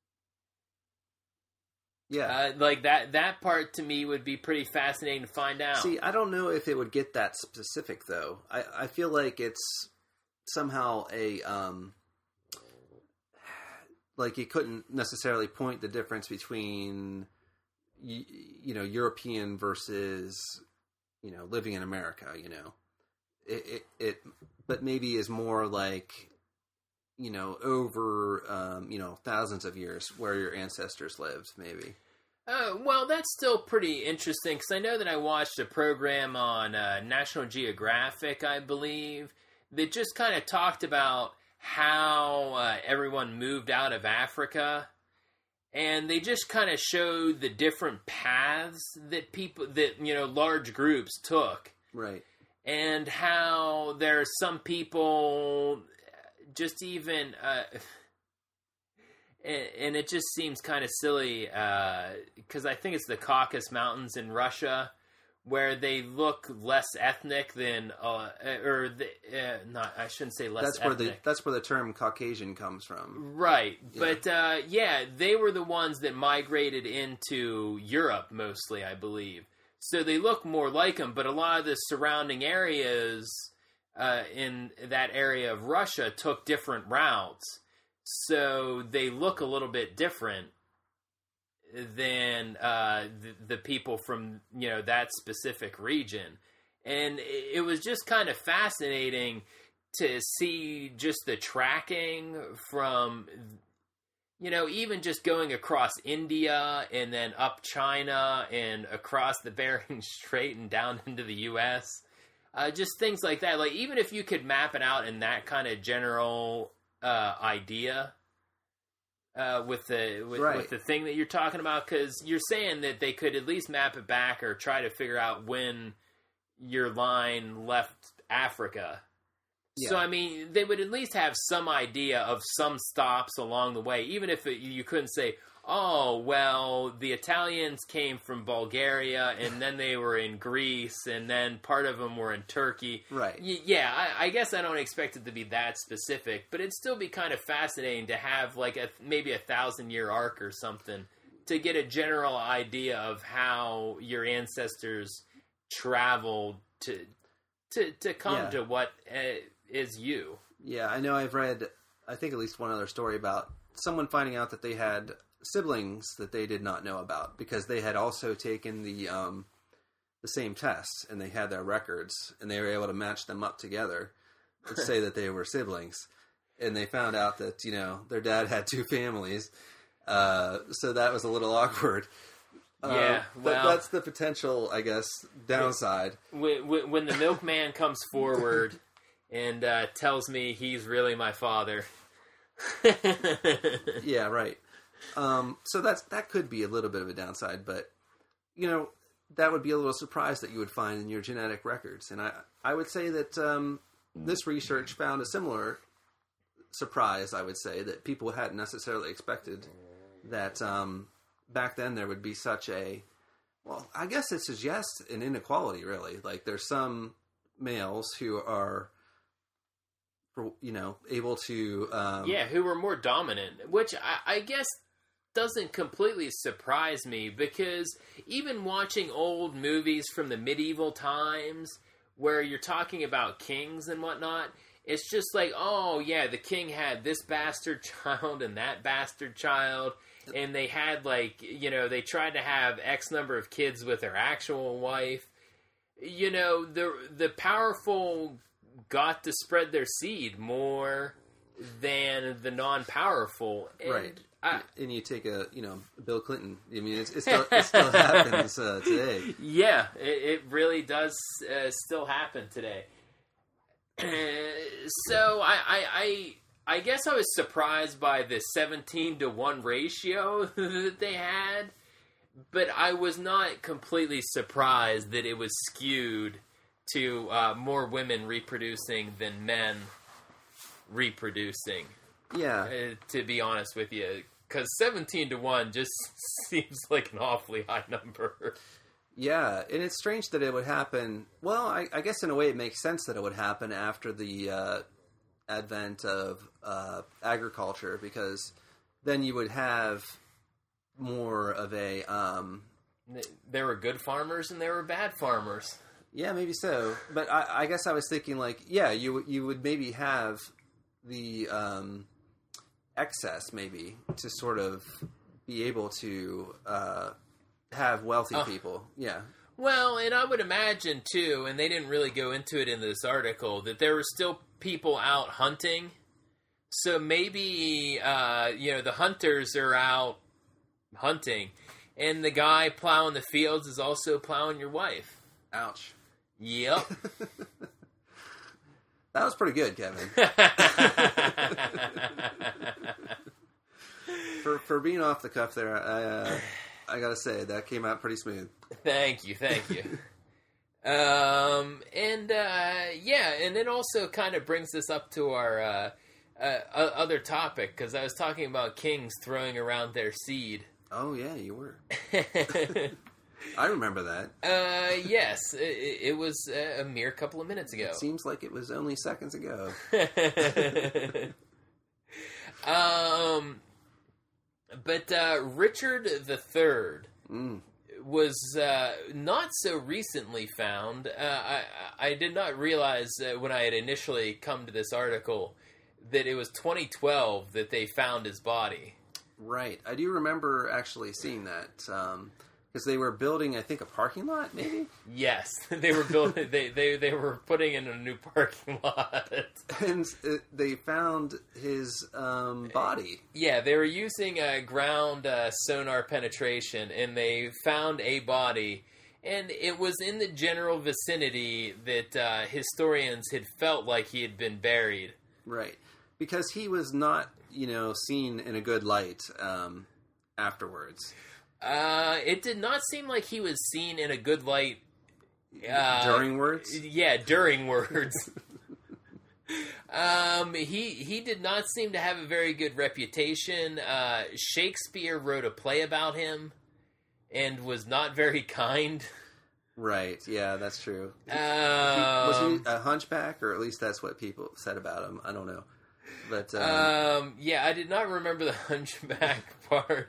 Yeah. Uh, like, that, that part to me would be pretty fascinating to find out. See, I don't know if it would get that specific, though. I, I feel like it's somehow a... Um, like, you couldn't necessarily point the difference between, you, you know, European versus... you know, living in America, you know, it, it, it, but maybe is more like, you know, over, um, you know, thousands of years where your ancestors lived, maybe. Uh, well, that's still pretty interesting, because I know that I watched a program on uh, National Geographic, I believe, that just kind of talked about how uh, everyone moved out of Africa. And they just kind of showed the different paths that people, that, you know, large groups took. Right. And how there are some people just even, uh, and, and it just seems kind of silly, because uh, I think it's the Caucasus Mountains in Russia, where they look less ethnic than, uh, or the, uh, not, I shouldn't say less that's ethnic. Where the, that's where the term Caucasian comes from. Right. Yeah. But, uh, yeah, they were the ones that migrated into Europe mostly, I believe. So they look more like them, but a lot of the surrounding areas uh, in that area of Russia took different routes. So they look a little bit different than uh, the, the people from, you know, that specific region. And it, it was just kind of fascinating to see just the tracking from, you know, even just going across India and then up China and across the Bering Strait and down into the U S. Uh, just things like that. Like, even if you could map it out in that kind of general uh, idea, Uh, with the with, right. with the thing that you're talking about, because you're saying that they could at least map it back or try to figure out when your line left Africa. Yeah. So, I mean, they would at least have some idea of some stops along the way, even if it, you couldn't say, oh, well, the Italians came from Bulgaria, and then they were in Greece, and then part of them were in Turkey. Right. Y- yeah, I, I guess I don't expect it to be that specific, but it'd still be kind of fascinating to have, like, a, maybe a thousand-year arc or something to get a general idea of how your ancestors traveled to to, to come yeah. to what uh, is you. Yeah, I know I've read, I think, at least one other story about someone finding out that they had siblings that they did not know about because they had also taken the um, the same tests and they had their records and they were able to match them up together and say that they were siblings. And they found out that, you know, their dad had two families. Uh, so that was a little awkward. Yeah, uh, well, that's the potential, I guess, downside. When, when, when the milkman comes forward and uh, tells me he's really my father. Yeah, right. Um, so that's that could be a little bit of a downside, but you know that would be a little surprise that you would find in your genetic records. And I I would say that um, this research found a similar surprise. I would say that people hadn't necessarily expected that um, back then there would be such a well. I guess it suggests an inequality. Really, like there's some males who are, you know, able to um, yeah, who were more dominant, which I, I guess. Doesn't completely surprise me because even watching old movies from the medieval times where you're talking about kings and whatnot, it's just like, oh yeah, the king had this bastard child and that bastard child, and they had like, you know, they tried to have X number of kids with their actual wife. You know, the the powerful got to spread their seed more than the non-powerful. And right. I, and you take a, you know, Bill Clinton. I mean, it's, it, still, it still happens uh, today. Yeah, it, it really does uh, still happen today. So I, I, I, I guess I was surprised by the seventeen to one ratio that they had, but I was not completely surprised that it was skewed to uh, more women reproducing than men reproducing. Yeah. Uh, to be honest with you, because seventeen to one just seems like an awfully high number. Yeah, and it's strange that it would happen. Well, I, I guess in a way it makes sense that it would happen after the uh, advent of uh, agriculture, because then you would have more of a... Um, there were good farmers and there were bad farmers. Yeah, maybe so. But I, I guess I was thinking, like, yeah, you you would maybe have the um, excess, maybe, to sort of be able to... Uh, have wealthy uh, people, yeah. Well, and I would imagine, too, and they didn't really go into it in this article, that there were still people out hunting. So maybe, uh, you know, the hunters are out hunting, and the guy plowing the fields is also plowing your wife. Ouch. Yep. That was pretty good, Kevin. for for being off the cuff there, I... Uh, I gotta say, that came out pretty smooth. Thank you, thank you. um, and, uh, yeah, and it also kind of brings us up to our uh, uh, other topic, because I was talking about kings throwing around their seed. Oh, yeah, you were. I remember that. Uh, yes, it, it was a mere couple of minutes ago. It seems like it was only seconds ago. um... But uh, Richard the Third mm. was uh, not so recently found. Uh, I, I did not realize uh, when I had initially come to this article that it was twenty twelve that they found his body. Right. I do remember actually seeing that. Um, because they were building, I think, a parking lot, maybe? Yes, they were building. they, they they were putting in a new parking lot, and it, they found his um, body. Yeah, they were using a ground uh, sonar penetration, and they found a body, and it was in the general vicinity that uh, historians had felt like he had been buried. Right, because he was not, you know, seen in a good light um, afterwards. Uh, it did not seem like he was seen in a good light. Uh, during words? Yeah, during words. um, he he did not seem to have a very good reputation. Uh, Shakespeare wrote a play about him and was not very kind. Right, yeah, that's true. Um, he, was he a hunchback, or at least that's what people said about him? I don't know. But um, um, yeah, I did not remember the hunchback part.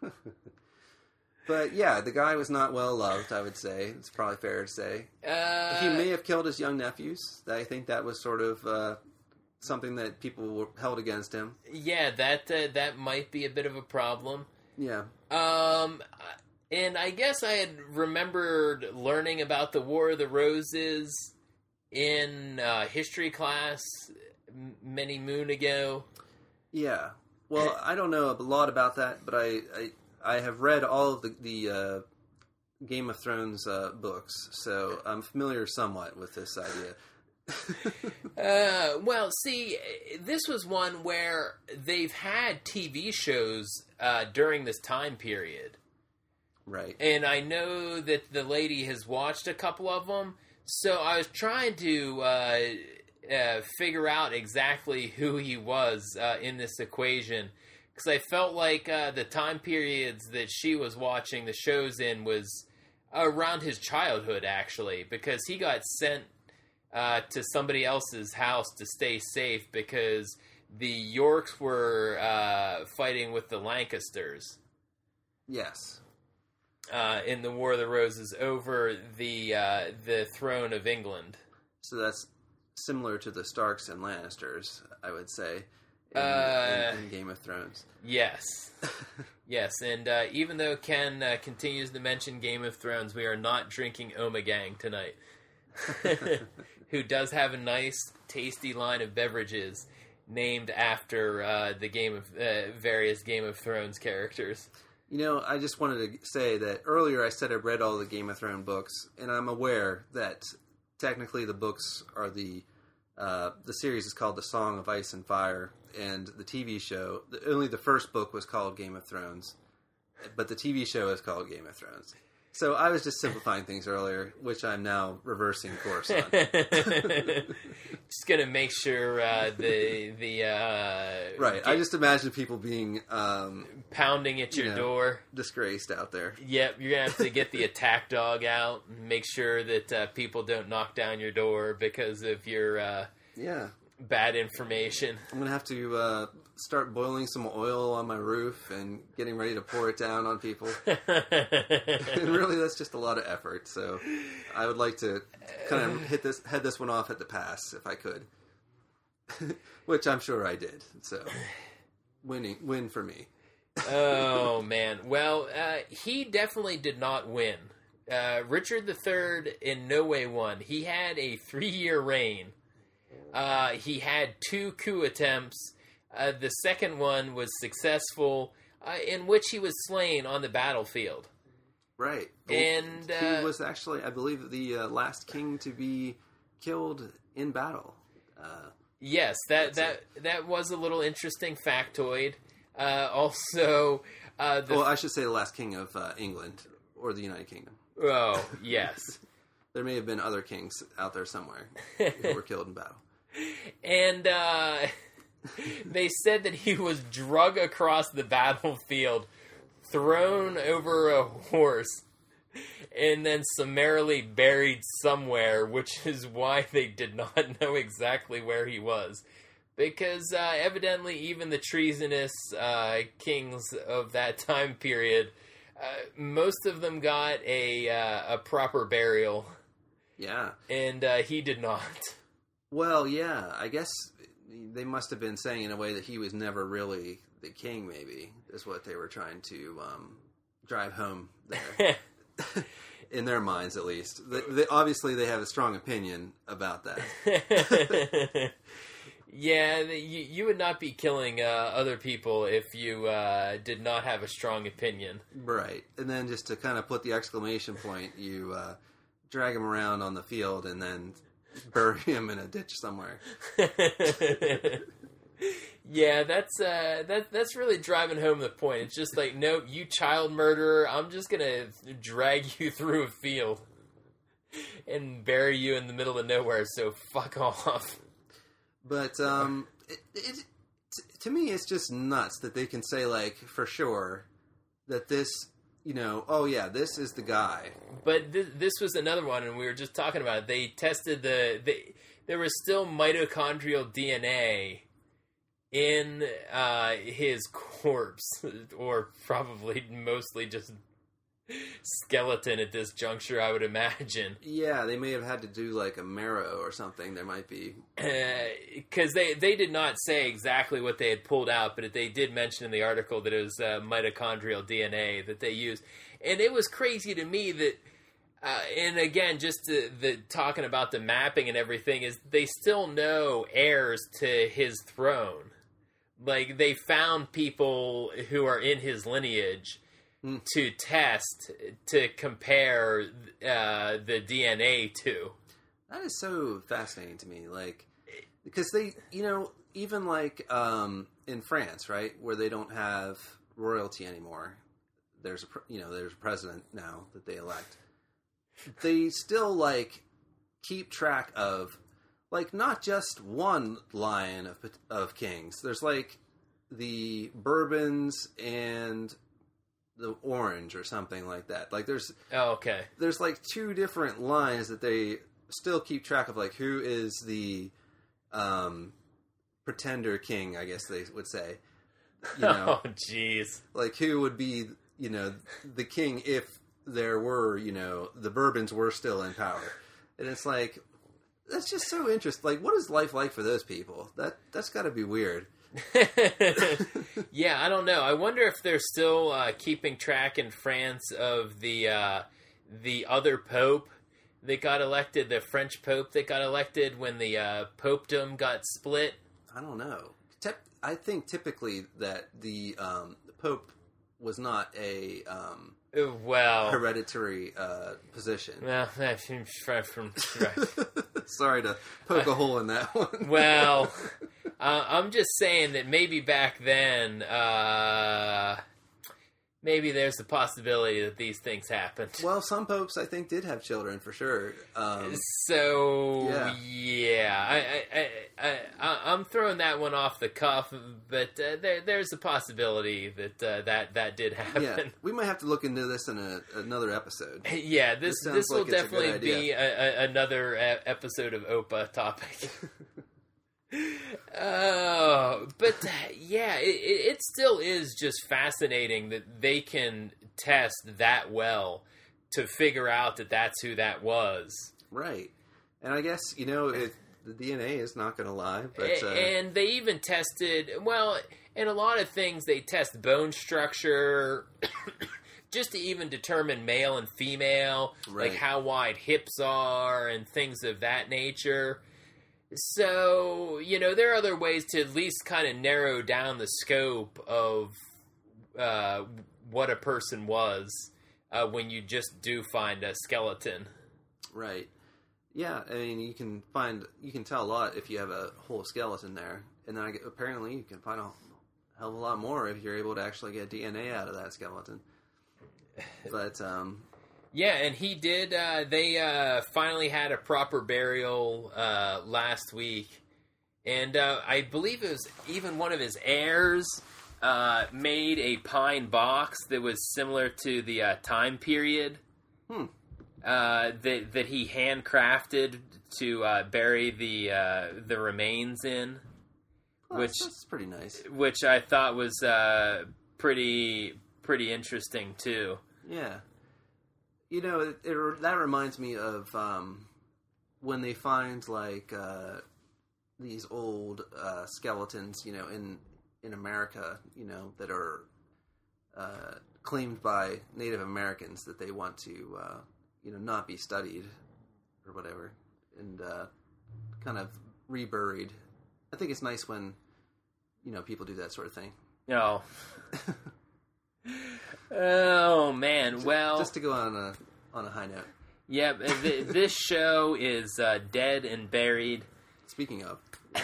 But yeah, the guy was not well loved, I would say. It's probably fair to say. Uh, he may have killed his young nephews. I think that was sort of uh, something that people were held against him. Yeah, that uh, that might be a bit of a problem. Yeah. Um, and I guess I had remembered learning about the War of the Roses in uh, history class m- many moon ago. Yeah. Well, I don't know a lot about that, but I... I I have read all of the, the uh, Game of Thrones uh, books, so I'm familiar somewhat with this idea. uh, well, see, this was one where they've had T V shows uh, during this time period. Right. And I know that the lady has watched a couple of them, so I was trying to uh, uh, figure out exactly who he was uh, in this equation. Because I felt like uh, the time periods that she was watching the shows in was around his childhood, actually. Because he got sent uh, to somebody else's house to stay safe because the Yorks were uh, fighting with the Lancasters. Yes. Uh, in the War of the Roses over the uh, the throne of England. So that's similar to the Starks and Lannisters, I would say. In, uh, in, in Game of Thrones. Yes. Yes, and uh, even though Ken uh, continues to mention Game of Thrones, we are not drinking Omegang tonight. Who does have a nice, tasty line of beverages. named after uh, the Game of uh, various Game of Thrones characters. You know, I just wanted to say that earlier I said I've read all the Game of Thrones books, and I'm aware that technically the books are the uh, the series is called The Song of Ice and Fire, and the T V show, the, only the first book was called Game of Thrones, but the T V show is called Game of Thrones. So I was just simplifying things earlier, which I'm now reversing course on. Just gonna make sure uh, the the uh, right. I just imagine people being um, pounding at your you know, door, disgraced out there. Yep, you're gonna have to get the attack dog out and make sure that uh, people don't knock down your door because of your uh, yeah bad information. I'm gonna have to uh, start boiling some oil on my roof and getting ready to pour it down on people. And really, that's just a lot of effort. So I would like to kind of hit this, head this one off at the pass if I could, which I'm sure I did. So winning, win for me. Oh man, well, uh, he definitely did not win. Uh, Richard the Third in no way won. He had a three-year reign. Uh, he had two coup attempts. Uh, the second one was successful, uh, in which he was slain on the battlefield. Right. And he uh, was actually, I believe, the uh, last king to be killed in battle. Uh, yes, that that it. that was a little interesting factoid. Uh, also, uh, the well, I should say the last king of uh, England or the United Kingdom. Oh, yes. There may have been other kings out there somewhere who were killed in battle. And uh, they said that he was drug across the battlefield, thrown over a horse, and then summarily buried somewhere, which is why they did not know exactly where he was. Because uh, evidently even the treasonous uh, kings of that time period, uh, most of them got a, uh, a proper burial. Yeah. And uh, he did not. Well, yeah, I guess they must have been saying in a way that he was never really the king, maybe, is what they were trying to um, drive home there. In their minds, at least. They, they, obviously, they have a strong opinion about that. Yeah, you, you would not be killing uh, other people if you uh, did not have a strong opinion. Right. And then just to kind of put the exclamation point, you uh, drag him around on the field and then bury him in a ditch somewhere. Yeah, that's uh, that that's really driving home the point. It's just like, no, you child murderer, I'm just gonna drag you through a field and bury you in the middle of nowhere. So fuck off. But um, it, it, t- to me, it's just nuts that they can say, like, for sure that this, you know, oh yeah, this is the guy. But th- this was another one, and we were just talking about it. They tested the, they, there was still mitochondrial D N A in uh, his corpse, or probably mostly just skeleton at this juncture, I would imagine. Yeah, they may have had to do like a marrow or something. There might be, because uh, they they did not say exactly what they had pulled out, but they did mention in the article that it was uh, mitochondrial D N A that they used, and it was crazy to me that. Uh, and again, just to, the talking about the mapping and everything, is they still know heirs to his throne. Like, they found people who are in his lineage mm. to test, to compare uh, the D N A to. That is so fascinating to me. Like, because they, you know, even like um, in France, right, where they don't have royalty anymore, there's a, you know, there's a president now that they elect. They still, like, keep track of, like, not just one line of of kings. There's, like, the Bourbons and the Orange or something like that. Like, there's... Oh, okay. There's, like, two different lines that they still keep track of, like, who is the um, pretender king, I guess they would say. You know, oh, jeez. Like, who would be, you know, the king if... there were, you know, the Bourbons were still in power. And it's like, that's just so interesting. Like, what is life like for those people? That, that's got to be weird. Yeah, I don't know. I wonder if they're still uh, keeping track in France of the uh, the other pope that got elected, the French pope that got elected when the uh, popedom got split. I don't know. Tep- I think typically that the um, the Pope was not a um, well hereditary uh, position. Well, that seems right from right. Sorry to poke a hole in that one. Well, uh, I'm just saying that maybe back then, uh, maybe there's the possibility that these things happened. Well, some popes, I think, did have children, for sure. Um, so, yeah, yeah I, I, I, I, I'm throwing that one off the cuff, but uh, there, there's a possibility that uh, that, that did happen. Yeah, we might have to look into this in a, another episode. Yeah, this this, this will like definitely be a, a, another a- episode of O P A topic. Oh, but uh, yeah, it, it still is just fascinating that they can test that well to figure out that that's who that was. Right. And I guess, you know, it, the D N A is not going to lie. But, uh... And they even tested, well, in a lot of things, they test bone structure just to even determine male and female, right. like how wide hips are and things of that nature. So, you know, there are other ways to at least kind of narrow down the scope of uh, what a person was uh, when you just do find a skeleton. Right. Yeah, I mean, you can find, you can tell a lot if you have a whole skeleton there. And then I get, apparently you can find a hell of a lot more if you're able to actually get D N A out of that skeleton. But, um... yeah, and he did, uh, they uh, finally had a proper burial uh, last week. And uh, I believe it was even one of his heirs uh, made a pine box that was similar to the uh, time period hmm. uh, that that he handcrafted to uh, bury the uh, the remains in. Well, which that's pretty nice. Which I thought was uh, pretty pretty interesting, too. Yeah. You know, it, it, that reminds me of um, when they find, like, uh, these old uh, skeletons, you know, in in America, you know, that are uh, claimed by Native Americans that they want to, uh, you know, not be studied or whatever, and uh, kind of reburied. I think it's nice when, you know, people do that sort of thing. No. Oh man! Well, just to go on a on a high note. Yeah, th- this show is uh, dead and buried. Speaking of,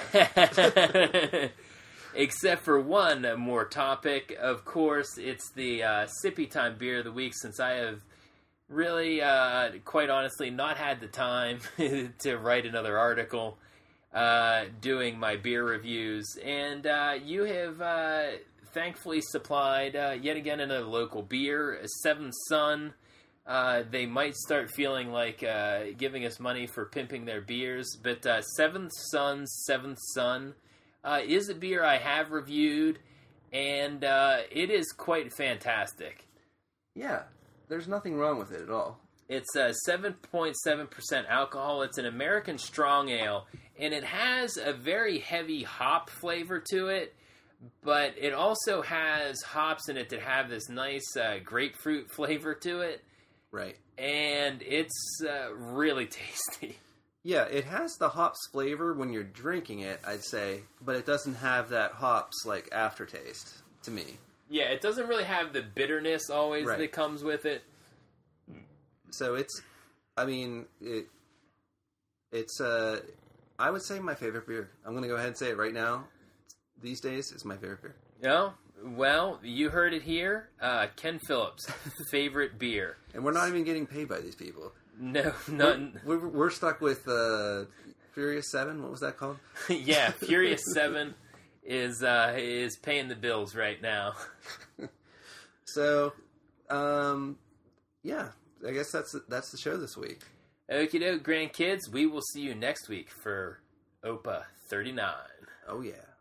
except for one more topic, of course, it's the uh, Sippy Time Beer of the Week. Since I have really, uh, quite honestly, not had the time to write another article uh, doing my beer reviews, and uh, you have. Uh, Thankfully supplied uh, yet again another local beer, Seventh Son. Uh, they might start feeling like uh, giving us money for pimping their beers, but uh, Seventh Son's Seventh Son uh, is a beer I have reviewed, and uh, it is quite fantastic. Yeah, there's nothing wrong with it at all. It's uh, seven point seven percent alcohol. It's an American strong ale, and it has a very heavy hop flavor to it. But it also has hops in it that have this nice uh, grapefruit flavor to it. Right. And it's uh, really tasty. Yeah, it has the hops flavor when you're drinking it, I'd say. But it doesn't have that hops, like, aftertaste, to me. Yeah, it doesn't really have the bitterness always right. that comes with it. So it's, I mean, it, it's, uh, I would say my favorite beer. I'm going to go ahead and say it right now. These days, it's my favorite beer. Oh, well, you heard it here. Uh, Ken Phillips' favorite beer. And we're not even getting paid by these people. No, none. We're, we're, we're stuck with uh, Furious seven. What was that called? Yeah, Furious seven is uh, is paying the bills right now. So, um, yeah, I guess that's that's the show this week. Okie doke, grandkids. We will see you next week for O P A thirty-nine. Oh, yeah.